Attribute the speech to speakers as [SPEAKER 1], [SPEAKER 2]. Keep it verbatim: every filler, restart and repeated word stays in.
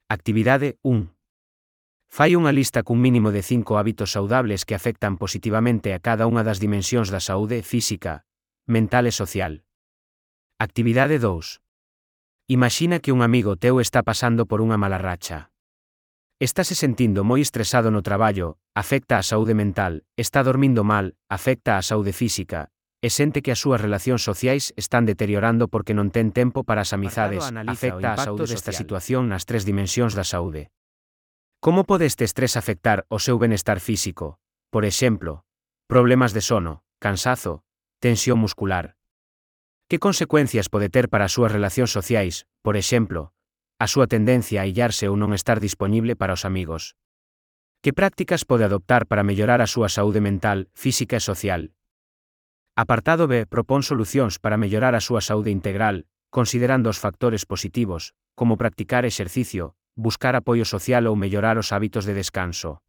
[SPEAKER 1] Actividade un. Fai unha lista cun mínimo de cinco hábitos saudables que afectan positivamente a cada unha das dimensións da saúde física, mental e social. Actividade dous. Imaxina que un amigo teu está pasando por unha mala racha. Estáse sentindo moi estresado no traballo, afecta a saúde mental, está dormindo mal, afecta a saúde física, e sente que as súas relacións sociais están deteriorando porque non ten tempo para as amizades, afecta a saúde desta situación nas tres dimensións da saúde. Como pode este estrés afectar o seu benestar físico? Por exemplo, problemas de sono, cansazo, tensión muscular. Que consecuencias pode ter para as súas relacións sociais, por exemplo, a súa tendencia a illarse ou non estar dispoñible para os amigos? Que prácticas pode adoptar para mellorar a súa saúde mental, física e social? Apartado B propón solucións para mellorar a súa saúde integral, considerando os factores positivos, como practicar exercicio, buscar apoio social ou mellorar os hábitos de descanso.